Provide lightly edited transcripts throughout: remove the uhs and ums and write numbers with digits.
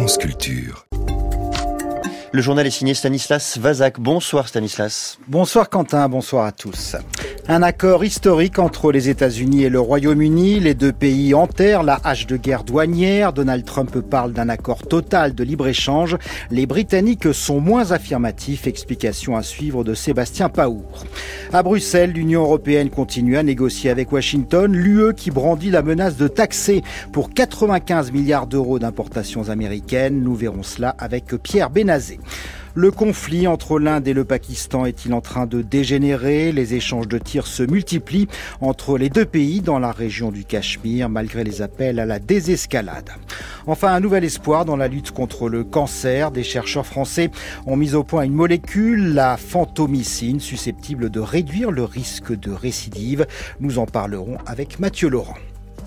France Culture. Le journal est signé Stanislas Vazak. Bonsoir Stanislas. Bonsoir Quentin, bonsoir à tous. Un accord historique entre les États-Unis et le Royaume-Uni. Les deux pays enterrent la hache de guerre douanière. Donald Trump parle d'un accord total de libre-échange. Les Britanniques sont moins affirmatifs. Explication à suivre de Sébastien Paour. À Bruxelles, l'Union européenne continue à négocier avec Washington. L'UE qui brandit la menace de taxer pour 95 milliards d'euros d'importations américaines. Nous verrons cela avec Pierre Benazé. Le conflit entre l'Inde et le Pakistan est-il en train de dégénérer ? Les échanges de tirs se multiplient entre les deux pays dans la région du Cachemire, malgré les appels à la désescalade. Enfin, un nouvel espoir dans la lutte contre le cancer. Des chercheurs français ont mis au point une molécule, la phantomycine, susceptible de réduire le risque de récidive. Nous en parlerons avec Mathieu Laurent.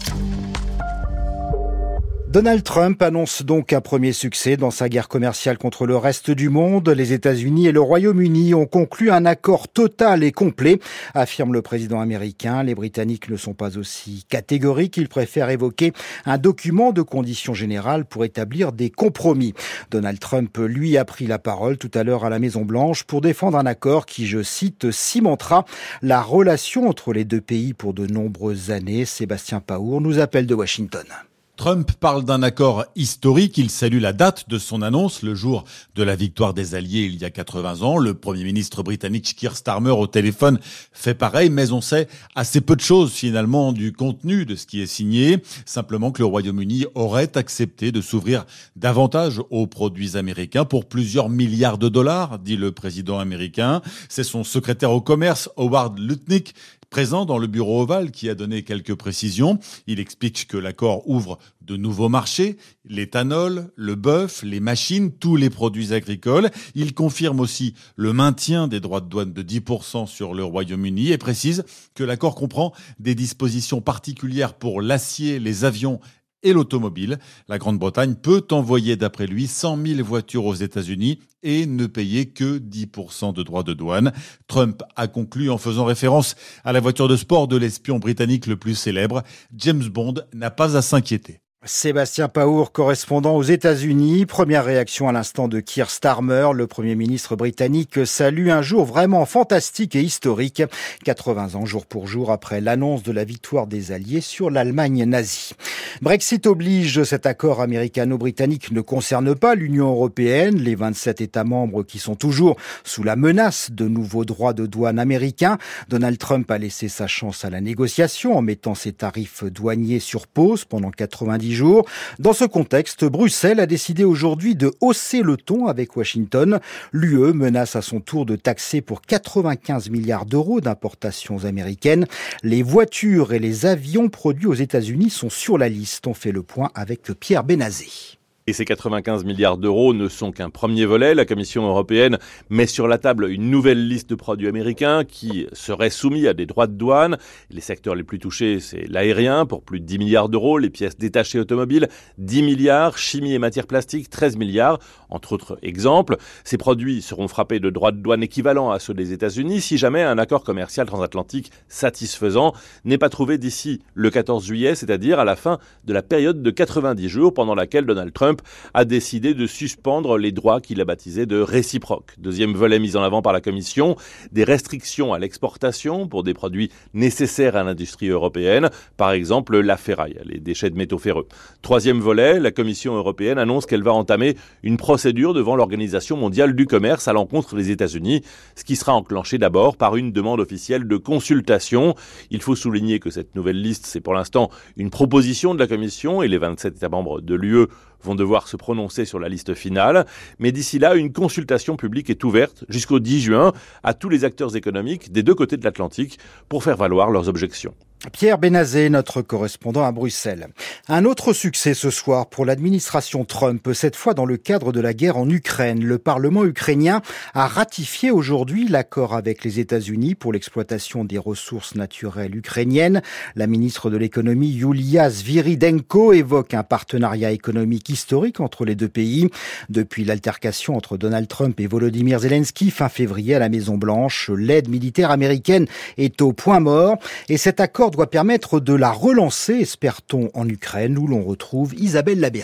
Donald Trump annonce donc un premier succès dans sa guerre commerciale contre le reste du monde. Les États-Unis et le Royaume-Uni ont conclu un accord total et complet, affirme le président américain. Les Britanniques ne sont pas aussi catégoriques. Ils préfèrent évoquer un document de conditions générales pour établir des compromis. Donald Trump, lui, a pris la parole tout à l'heure à la Maison-Blanche pour défendre un accord qui, je cite, cimentera la relation entre les deux pays pour de nombreuses années. Sébastien Paour nous appelle de Washington. Trump parle d'un accord historique. Il salue la date de son annonce, le jour de la victoire des Alliés il y a 80 ans. Le Premier ministre britannique Keir Starmer au téléphone fait pareil, mais on sait assez peu de choses finalement du contenu de ce qui est signé. Simplement que le Royaume-Uni aurait accepté de s'ouvrir davantage aux produits américains pour plusieurs milliards de dollars, dit le président américain. C'est son secrétaire au commerce, Howard Lutnick, présent dans le bureau ovale, qui a donné quelques précisions. Il explique que l'accord ouvre de nouveaux marchés, l'éthanol, le bœuf, les machines, tous les produits agricoles. Il confirme aussi le maintien des droits de douane de 10% sur le Royaume-Uni et précise que l'accord comprend des dispositions particulières pour l'acier, les avions et l'automobile. La Grande-Bretagne peut envoyer, d'après lui, 100 000 voitures aux États-Unis et ne payer que 10% de droits de douane. Trump a conclu en faisant référence à la voiture de sport de l'espion britannique le plus célèbre. James Bond n'a pas à s'inquiéter. Sébastien Paour, correspondant aux États-Unis. Première réaction à l'instant de Keir Starmer. Le Premier ministre britannique salue un jour vraiment fantastique et historique. 80 ans jour pour jour après l'annonce de la victoire des Alliés sur l'Allemagne nazie. Brexit oblige, cet accord américano-britannique ne concerne pas l'Union européenne. Les 27 États membres qui sont toujours sous la menace de nouveaux droits de douane américains. Donald Trump a laissé sa chance à la négociation en mettant ses tarifs douaniers sur pause pendant 90 jours. Dans ce contexte, Bruxelles a décidé aujourd'hui de hausser le ton avec Washington. L'UE menace à son tour de taxer pour 95 milliards d'euros d'importations américaines. Les voitures et les avions produits aux États-Unis sont sur la liste. On fait le point avec Pierre Benazé. Et ces 95 milliards d'euros ne sont qu'un premier volet. La Commission européenne met sur la table une nouvelle liste de produits américains qui seraient soumis à des droits de douane. Les secteurs les plus touchés, c'est l'aérien pour plus de 10 milliards d'euros, les pièces détachées automobiles, 10 milliards, chimie et matières plastiques, 13 milliards, entre autres exemples. Ces produits seront frappés de droits de douane équivalents à ceux des États-Unis si jamais un accord commercial transatlantique satisfaisant n'est pas trouvé d'ici le 14 juillet, c'est-à-dire à la fin de la période de 90 jours pendant laquelle Donald Trump a décidé de suspendre les droits qu'il a baptisés de réciproques. Deuxième volet mis en avant par la Commission, des restrictions à l'exportation pour des produits nécessaires à l'industrie européenne, par exemple la ferraille, les déchets de métaux ferreux. Troisième volet, la Commission européenne annonce qu'elle va entamer une procédure devant l'Organisation mondiale du commerce à l'encontre des États-Unis, ce qui sera enclenché d'abord par une demande officielle de consultation. Il faut souligner que cette nouvelle liste, c'est pour l'instant une proposition de la Commission et les 27 États membres de l'UE vont devoir se prononcer sur la liste finale. Mais d'ici là, une consultation publique est ouverte jusqu'au 10 juin à tous les acteurs économiques des deux côtés de l'Atlantique pour faire valoir leurs objections. Pierre Benazé, notre correspondant à Bruxelles. Un autre succès ce soir pour l'administration Trump, cette fois dans le cadre de la guerre en Ukraine. Le Parlement ukrainien a ratifié aujourd'hui l'accord avec les États-Unis pour l'exploitation des ressources naturelles ukrainiennes. La ministre de l'économie, Yulia Sviridenko, évoque un partenariat économique historique entre les deux pays. Depuis l'altercation entre Donald Trump et Volodymyr Zelensky fin février à la Maison-Blanche, l'aide militaire américaine est au point mort et cet accord doit permettre de la relancer, espère-t-on, en Ukraine, où l'on retrouve Isabelle Labéry.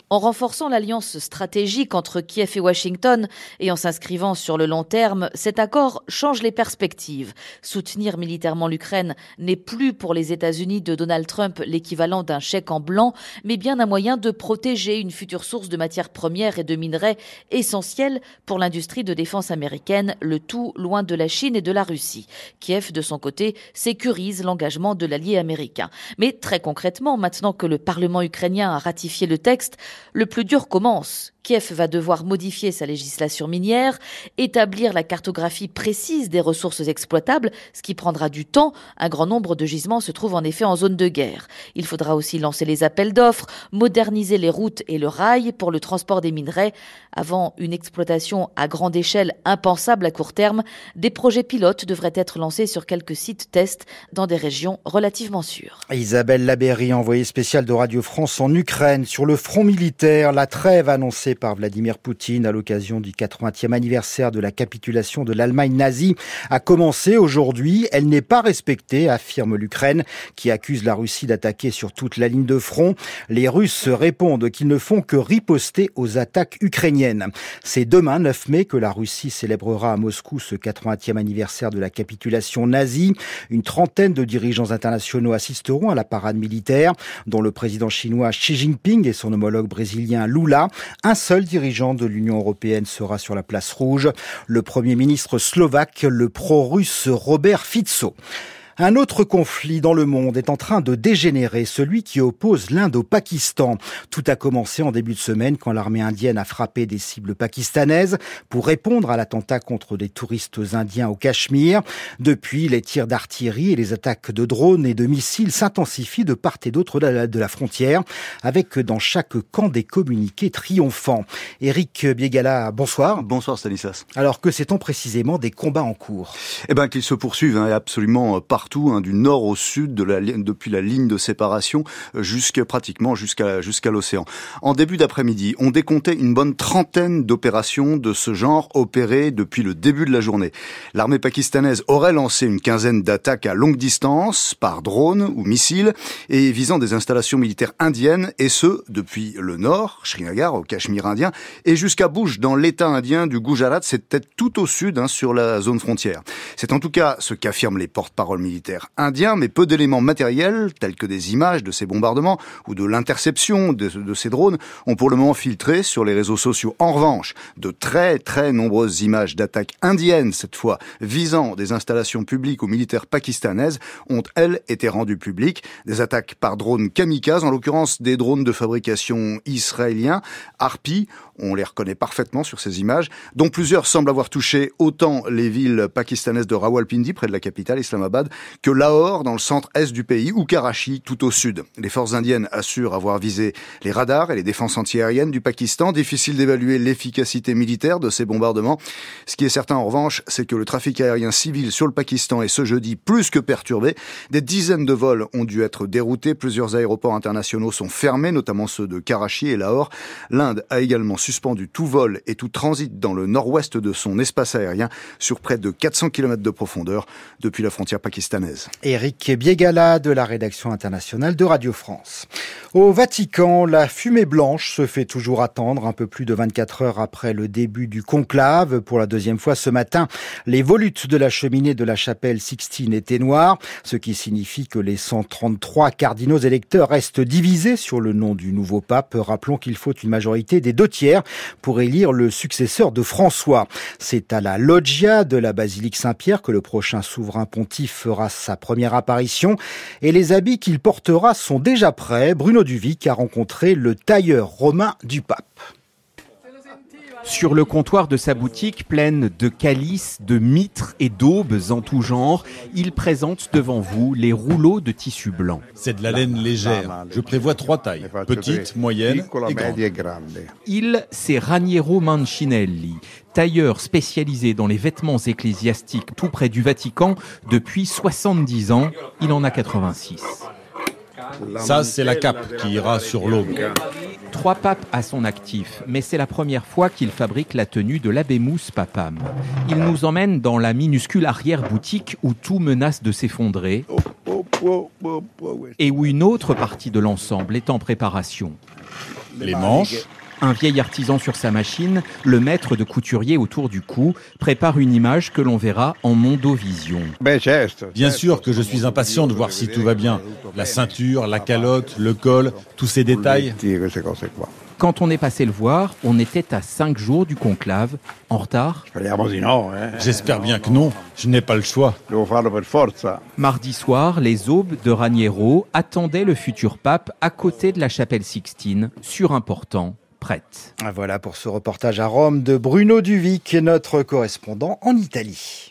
En renforçant l'alliance stratégique entre Kiev et Washington et en s'inscrivant sur le long terme, cet accord change les perspectives. Soutenir militairement l'Ukraine n'est plus pour les États-Unis de Donald Trump l'équivalent d'un chèque en blanc, mais bien un moyen de protéger une future source de matières premières et de minerais essentiels pour l'industrie de défense américaine, le tout loin de la Chine et de la Russie. Kiev, de son côté, sécurise l'engagement de l'allié américain. Mais très concrètement, maintenant que le Parlement ukrainien a ratifié le texte, le plus dur commence. Kiev va devoir modifier sa législation minière, établir la cartographie précise des ressources exploitables, ce qui prendra du temps. Un grand nombre de gisements se trouvent en effet en zone de guerre. Il faudra aussi lancer les appels d'offres, moderniser les routes et le rail pour le transport des minerais. Avant une exploitation à grande échelle impensable à court terme, des projets pilotes devraient être lancés sur quelques sites tests dans des régions relativement sûres. Isabelle Labéry, envoyée spéciale de Radio France en Ukraine. Sur le front militaire, la trêve annoncée par Vladimir Poutine à l'occasion du 80e anniversaire de la capitulation de l'Allemagne nazie a commencé aujourd'hui. Elle n'est pas respectée, affirme l'Ukraine, qui accuse la Russie d'attaquer sur toute la ligne de front. Les Russes répondent qu'ils ne font que riposter aux attaques ukrainiennes. C'est demain, 9 mai, que la Russie célébrera à Moscou ce 80e anniversaire de la capitulation nazie. Une trentaine de dirigeants internationaux assisteront à la parade militaire, dont le président chinois Xi Jinping et son homologue brésilien Lula. Un seul dirigeant de l'Union européenne sera sur la place rouge, le Premier ministre slovaque, le pro-russe Robert Fico. Un autre conflit dans le monde est en train de dégénérer, celui qui oppose l'Inde au Pakistan. Tout a commencé en début de semaine quand l'armée indienne a frappé des cibles pakistanaises pour répondre à l'attentat contre des touristes indiens au Cachemire. Depuis, les tirs d'artillerie et les attaques de drones et de missiles s'intensifient de part et d'autre de la frontière, avec dans chaque camp des communiqués triomphants. Éric Biégala, bonsoir. Bonsoir Stanislas. Alors que sait-on précisément des combats en cours ? Qu'ils se poursuivent absolument partout, du nord au sud, depuis la ligne de séparation jusqu'à l'océan. En début d'après-midi, on décomptait une bonne trentaine d'opérations de ce genre opérées depuis le début de la journée. L'armée pakistanaise aurait lancé une quinzaine d'attaques à longue distance par drone ou missile et visant des installations militaires indiennes, et ce depuis le nord, Srinagar au Cachemire indien, et jusqu'à Bhuj dans l'état indien du Gujarat, c'était tout au sud sur la zone frontière. C'est en tout cas ce qu'affirment les porte-paroles militaires indiens, mais peu d'éléments matériels, tels que des images de ces bombardements ou de l'interception de ces drones, ont pour le moment filtré sur les réseaux sociaux. En revanche, de très très nombreuses images d'attaques indiennes, cette fois visant des installations publiques ou militaires pakistanaises, ont elles été rendues publiques. Des attaques par drones kamikazes, en l'occurrence des drones de fabrication israélien, Harpy, on les reconnaît parfaitement sur ces images, dont plusieurs semblent avoir touché autant les villes pakistanaises de Rawalpindi, près de la capitale, Islamabad, que Lahore, dans le centre-est du pays, ou Karachi, tout au sud. Les forces indiennes assurent avoir visé les radars et les défenses antiaériennes du Pakistan. Difficile d'évaluer l'efficacité militaire de ces bombardements. Ce qui est certain, en revanche, c'est que le trafic aérien civil sur le Pakistan est ce jeudi plus que perturbé. Des dizaines de vols ont dû être déroutés. Plusieurs aéroports internationaux sont fermés, notamment ceux de Karachi et Lahore. L'Inde a également suspendu tout vol et tout transit dans le nord-ouest de son espace aérien sur près de 400 km de profondeur depuis la frontière pakistanaise. Éric Biégala de la rédaction internationale de Radio France. Au Vatican, la fumée blanche se fait toujours attendre un peu plus de 24 heures après le début du conclave. Pour la deuxième fois ce matin, les volutes de la cheminée de la chapelle Sixtine étaient noires, ce qui signifie que les 133 cardinaux électeurs restent divisés sur le nom du nouveau pape. Rappelons qu'il faut une majorité des 2/3 pour élire le successeur de François. C'est à la loggia de la basilique Saint-Pierre que le prochain souverain pontife fera sa première apparition et les habits qu'il portera sont déjà prêts. Bruno Duvic a rencontré le tailleur romain du pape. Sur le comptoir de sa boutique pleine de calices, de mitres et d'aubes en tout genre, il présente devant vous les rouleaux de tissu blanc. C'est de la laine légère. Je prévois 3 tailles, petite, moyenne et grande. C'est Raniero Mancinelli, tailleur spécialisé dans les vêtements ecclésiastiques tout près du Vatican depuis 70 ans. Il en a 86. Ça, c'est la cape qui ira sur l'aube. 3 papes à son actif, mais c'est la première fois qu'il fabrique la tenue de l'Habemus Papam. Il nous emmène dans la minuscule arrière-boutique où tout menace de s'effondrer et où une autre partie de l'ensemble est en préparation. les manches. Un vieil artisan sur sa machine, le maître de couturier autour du cou, prépare une image que l'on verra en mondovision. Bien sûr que je suis impatient de voir si tout va bien. La ceinture, la calotte, le col, tous ces détails. Quand on est passé le voir, on était à 5 jours du conclave, en retard. J'espère bien que non, je n'ai pas le choix. Mardi soir, les aubes de Raniero attendaient le futur pape à côté de la chapelle Sixtine, surimportant, prête. Voilà pour ce reportage à Rome de Bruno Duvic, notre correspondant en Italie.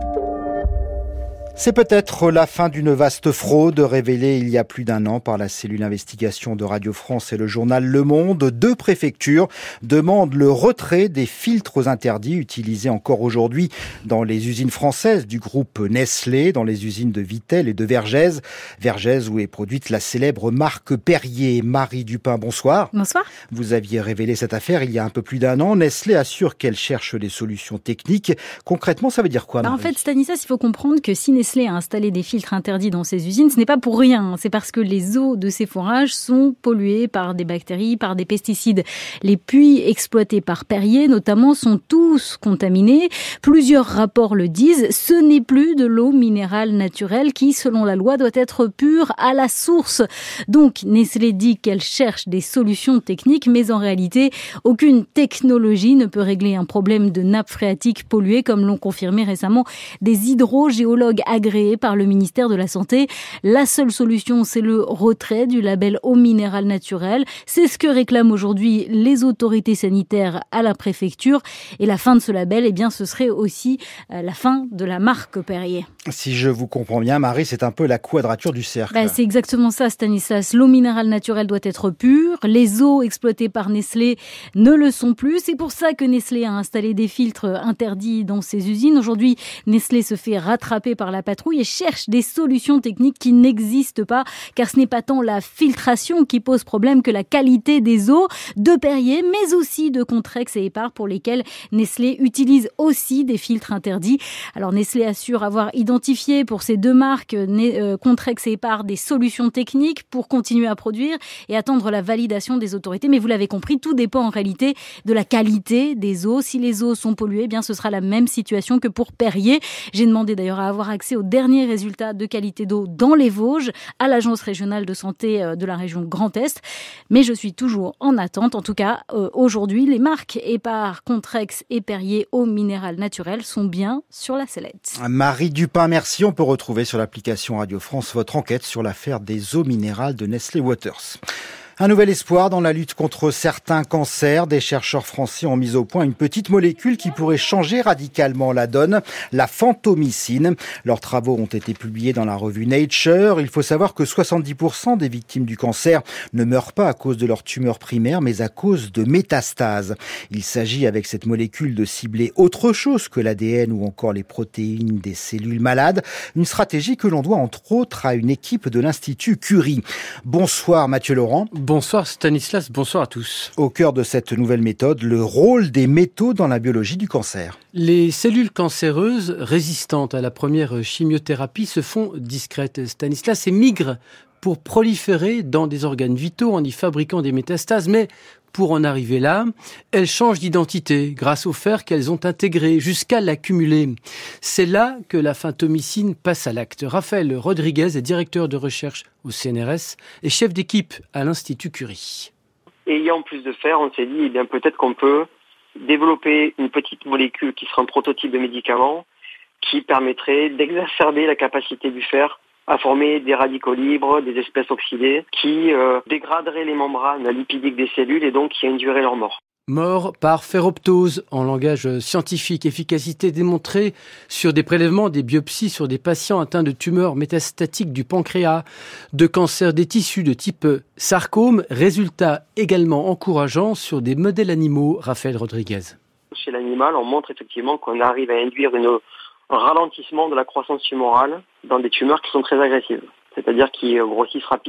C'est peut-être la fin d'une vaste fraude révélée il y a plus d'1 an par la cellule investigation de Radio France et le journal Le Monde. 2 préfectures demandent le retrait des filtres interdits utilisés encore aujourd'hui dans les usines françaises du groupe Nestlé, dans les usines de Vittel et de Vergès. Vergès où est produite la célèbre marque Perrier. Marie Dupin, bonsoir. Bonsoir. Vous aviez révélé cette affaire il y a un peu plus d'1 an. Nestlé assure qu'elle cherche des solutions techniques. Concrètement, ça veut dire quoi, Marie ? En fait, Stanislas, il faut comprendre que si Nestlé a installé des filtres interdits dans ses usines, ce n'est pas pour rien. C'est parce que les eaux de ces forages sont polluées par des bactéries, par des pesticides. Les puits exploités par Perrier, notamment, sont tous contaminés. Plusieurs rapports le disent. Ce n'est plus de l'eau minérale naturelle qui, selon la loi, doit être pure à la source. Donc, Nestlé dit qu'elle cherche des solutions techniques, mais en réalité, aucune technologie ne peut régler un problème de nappe phréatique polluée, comme l'ont confirmé récemment des hydrogéologues agréés par le ministère de la Santé. La seule solution, c'est le retrait du label eau minérale naturelle. C'est ce que réclament aujourd'hui les autorités sanitaires à la préfecture. Et la fin de ce label, eh bien, ce serait aussi la fin de la marque Perrier. Si je vous comprends bien, Marie, c'est un peu la quadrature du cercle. C'est exactement ça, Stanislas. L'eau minérale naturelle doit être pure. Les eaux exploitées par Nestlé ne le sont plus. C'est pour ça que Nestlé a installé des filtres interdits dans ses usines. Aujourd'hui, Nestlé se fait rattraper par la patrouille et cherche des solutions techniques qui n'existent pas, car ce n'est pas tant la filtration qui pose problème que la qualité des eaux de Perrier, mais aussi de Contrex et Épar, pour lesquels Nestlé utilise aussi des filtres interdits. Alors Nestlé assure avoir identifié pour ces 2 marques, Contrex et Épar, des solutions techniques pour continuer à produire et attendre la validation des autorités. Mais vous l'avez compris, tout dépend en réalité de la qualité des eaux. Si les eaux sont polluées, eh bien ce sera la même situation que pour Perrier. J'ai demandé d'ailleurs à avoir accès aux derniers résultats de qualité d'eau dans les Vosges à l'Agence régionale de santé de la région Grand Est. Mais je suis toujours en attente. En tout cas, aujourd'hui, les marques Épar, Contrex et Perrier eau minérale naturelle sont bien sur la sellette. Marie Dupin, merci. On peut retrouver sur l'application Radio France votre enquête sur l'affaire des eaux minérales de Nestlé Waters. Un nouvel espoir dans la lutte contre certains cancers. Des chercheurs français ont mis au point une petite molécule qui pourrait changer radicalement la donne, la phantomycine. Leurs travaux ont été publiés dans la revue Nature. Il faut savoir que 70% des victimes du cancer ne meurent pas à cause de leur tumeur primaire, mais à cause de métastases. Il s'agit avec cette molécule de cibler autre chose que l'ADN ou encore les protéines des cellules malades. Une stratégie que l'on doit entre autres à une équipe de l'Institut Curie. Bonsoir Mathieu Laurent. Bonsoir Stanislas, bonsoir à tous. Au cœur de cette nouvelle méthode, le rôle des métaux dans la biologie du cancer. Les cellules cancéreuses résistantes à la première chimiothérapie se font discrètes, Stanislas, et migrent pour proliférer dans des organes vitaux en y fabriquant des métastases. Mais pour en arriver là, elles changent d'identité grâce au fer qu'elles ont intégré jusqu'à l'accumuler. C'est là que la phantomycine passe à l'acte. Raphaël Rodriguez est directeur de recherche au CNRS et chef d'équipe à l'Institut Curie. Ayant plus de fer, on s'est dit, eh bien, peut-être qu'on peut développer une petite molécule qui sera un prototype de médicament qui permettrait d'exacerber la capacité du fer à former des radicaux libres, des espèces oxydées, qui dégraderaient les membranes lipidiques des cellules et donc qui induiraient leur mort. Mort par ferroptose, en langage scientifique. Efficacité démontrée sur des prélèvements, des biopsies sur des patients atteints de tumeurs métastatiques du pancréas, de cancers des tissus de type sarcome. Résultat également encourageant sur des modèles animaux. Raphaël Rodriguez. Chez l'animal, on montre effectivement qu'on arrive à induire un ralentissement de la croissance tumorale dans des tumeurs qui sont très agressives, c'est-à-dire qui grossissent rapidement.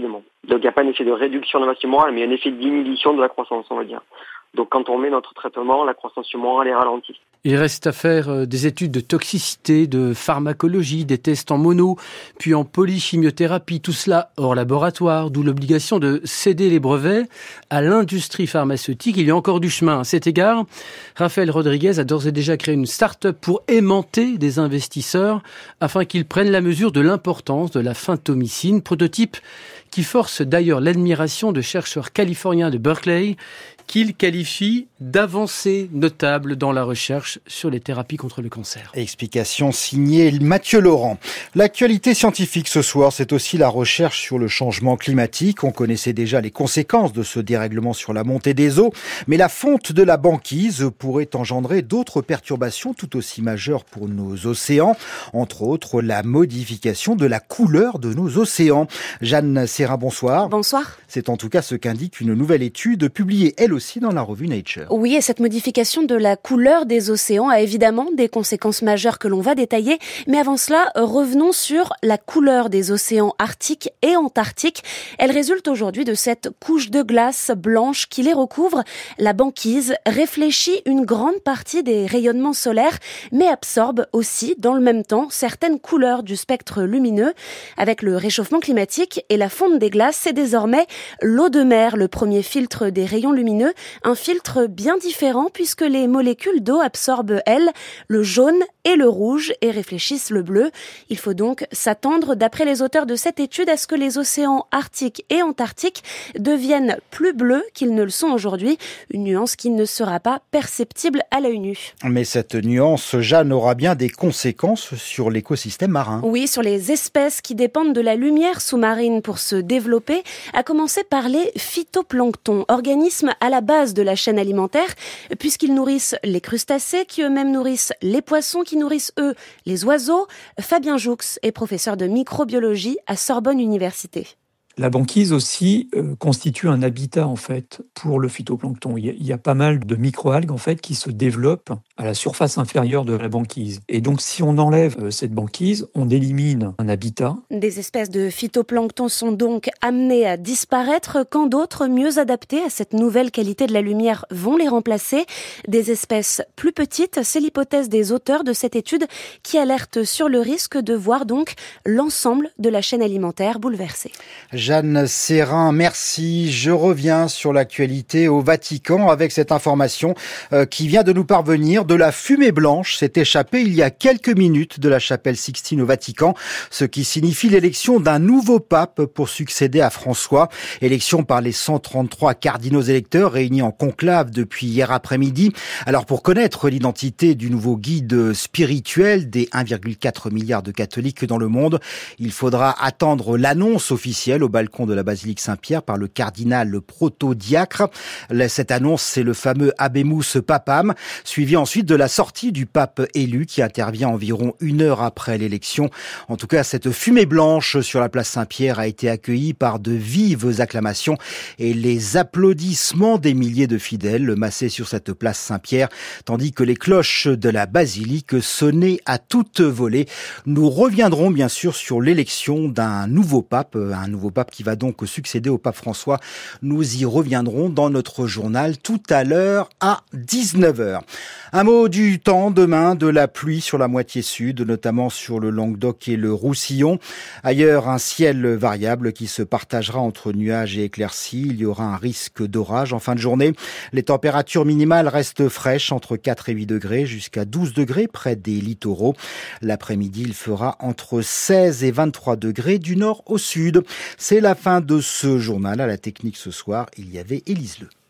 Donc il n'y a pas un effet de réduction de masse humorale, mais un effet d'inhibition de la croissance, on va dire. Donc quand on met notre traitement, la croissance humorale est ralentie. Il reste à faire des études de toxicité, de pharmacologie, des tests en mono, puis en polychimiothérapie, tout cela hors laboratoire, d'où l'obligation de céder les brevets à l'industrie pharmaceutique. Il y a encore du chemin. À cet égard, Raphaël Rodriguez a d'ores et déjà créé une start-up pour aimanter des investisseurs afin qu'ils prennent la mesure de l'importance de la phentomycine, prototype qui force d'ailleurs l'admiration de chercheurs californiens de Berkeley qu'il qualifie d'avancée notable dans la recherche sur les thérapies contre le cancer. Explication signée Mathieu Laurent. L'actualité scientifique ce soir, c'est aussi la recherche sur le changement climatique. On connaissait déjà les conséquences de ce dérèglement sur la montée des eaux, mais la fonte de la banquise pourrait engendrer d'autres perturbations tout aussi majeures pour nos océans, entre autres la modification de la couleur de nos océans. Jeanne Serrin, bonsoir. Bonsoir. C'est en tout cas ce qu'indique une nouvelle étude publiée elle aussi dans la revue Nature. Oui, et cette modification de la couleur des océans a évidemment des conséquences majeures que l'on va détailler. Mais avant cela, revenons sur la couleur des océans arctiques et antarctiques. Elle résulte aujourd'hui de cette couche de glace blanche qui les recouvre. La banquise réfléchit une grande partie des rayonnements solaires, mais absorbe aussi, dans le même temps, certaines couleurs du spectre lumineux. Avec le réchauffement climatique et la fonte des glaces, c'est désormais l'eau de mer, le premier filtre des rayons lumineux. Un filtre bien différent puisque les molécules d'eau absorbent, elles, le jaune et le rouge et réfléchissent le bleu. Il faut donc s'attendre, d'après les auteurs de cette étude, à ce que les océans arctiques et antarctiques deviennent plus bleus qu'ils ne le sont aujourd'hui. Une nuance qui ne sera pas perceptible à l'œil nu. Mais cette nuance, Jeanne, aura bien des conséquences sur l'écosystème marin. Oui, sur les espèces qui dépendent de la lumière sous-marine pour se développer, à commencer par les phytoplanctons, organismes à la base de la chaîne alimentaire, puisqu'ils nourrissent les crustacés qui eux-mêmes nourrissent les poissons qui nourrissent eux les oiseaux. Fabien Joux est professeur de microbiologie à Sorbonne Université. La banquise aussi constitue un habitat en fait pour le phytoplancton. Il y a pas mal de microalgues en fait qui se développent à la surface inférieure de la banquise. Et donc si on enlève cette banquise, on élimine un habitat. Des espèces de phytoplancton sont donc amenées à disparaître quand d'autres mieux adaptées à cette nouvelle qualité de la lumière vont les remplacer. Des espèces plus petites, c'est l'hypothèse des auteurs de cette étude qui alerte sur le risque de voir donc l'ensemble de la chaîne alimentaire bouleversée. Jeanne Serrin, merci. Je reviens sur l'actualité au Vatican avec cette information qui vient de nous parvenir. De la fumée blanche s'est échappée il y a quelques minutes de la chapelle Sixtine au Vatican, ce qui signifie l'élection d'un nouveau pape pour succéder à François. Élection par les 133 cardinaux électeurs réunis en conclave depuis hier après-midi. Alors pour connaître l'identité du nouveau guide spirituel des 1,4 milliard de catholiques dans le monde, il faudra attendre l'annonce officielle au balcon de la basilique Saint-Pierre par le cardinal proto-diacre. Cette annonce, c'est le fameux Habemus Papam, suivi ensuite de la sortie du pape élu qui intervient environ 1 heure après l'élection. En tout cas, cette fumée blanche sur la place Saint-Pierre a été accueillie par de vives acclamations et les applaudissements des milliers de fidèles massés sur cette place Saint-Pierre, tandis que les cloches de la basilique sonnaient à toute volée. Nous reviendrons bien sûr sur l'élection d'un nouveau pape qui va donc succéder au pape François. Nous y reviendrons dans notre journal tout à l'heure à 19h. Un mot du temps demain, de la pluie sur la moitié sud, notamment sur le Languedoc et le Roussillon. Ailleurs, un ciel variable qui se partagera entre nuages et éclaircies. Il y aura un risque d'orage en fin de journée. Les températures minimales restent fraîches entre 4 et 8 degrés jusqu'à 12 degrés près des littoraux. L'après-midi, il fera entre 16 et 23 degrés du nord au sud. C'est la fin de ce journal. À la technique ce soir, il y avait Élise Le.